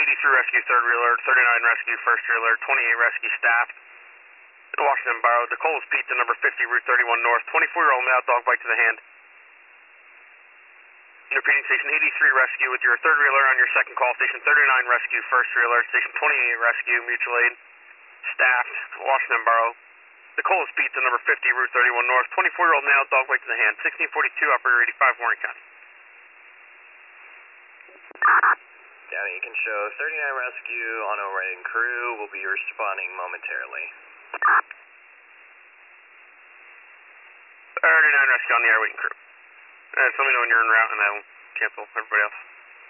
83 rescue, third reeler, 39 rescue, first reeler, 28 rescue staff. Washington Borough, Decolas Pizza, number 50, Route 31 North, 24-year-old male, dog bite to the hand. Repeating, station 83 rescue with your third reeler on your second call, station 39 rescue, first reeler, station 28 rescue, mutual aid, staffed, Washington Borough. Decolas Pizza, number 50, Route 31 North, 24-year-old male, dog bite to the hand, 1642, operator 85, Warren County. County, you can show 39 rescue on overriding crew, will be responding momentarily. 39 rescue on the air waiting crew. Just let me know when you're en route and I will cancel everybody else.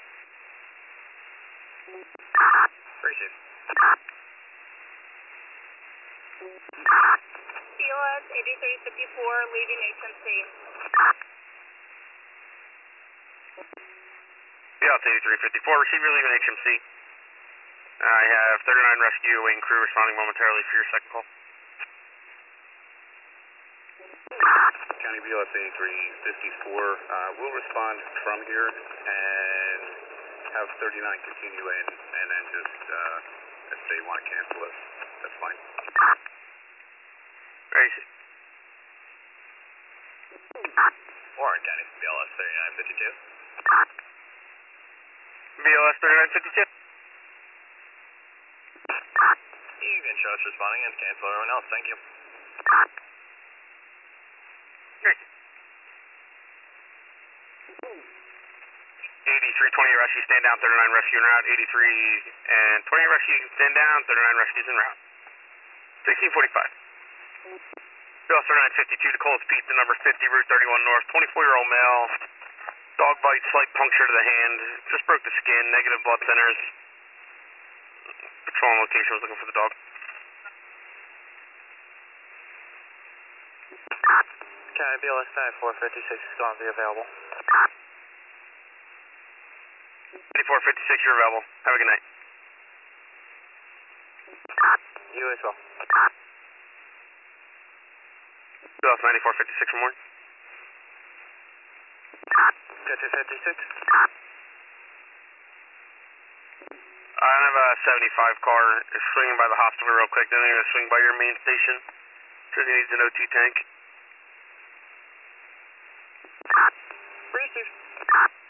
Appreciate it. CLS 8354 leaving HMC. CLS 8354, receiver leaving HMC. I have 39 rescue waiting crew responding momentarily for your second call. County BLS 8354 will respond from here and have 39 continue in, and then just if they want to cancel it, that's fine. Ready. Warren County, BLS 3952. BLS 3952. You can show us responding and cancel everyone else, thank you. Great. 8320 rescue, stand down, 39 rescue en route, 83 and 20 rescue, stand down, 39 rescues en route. 1645. BLS 3952, Decolas Pizza, number 50, Route 31 North, 24-year-old male, dog bite, slight puncture to the hand, just broke the skin, negative blood thinners. Patrol location was looking for the dog. County BLS 9456 is going to be available. 9456, you're available. Have a good night. You as well. BLS 9456 for morning. Gotcha 56. I have a 75 car swinging by the hospital real quick. Then they're going to swing by your main station. Says he needs an O2 tank. Received.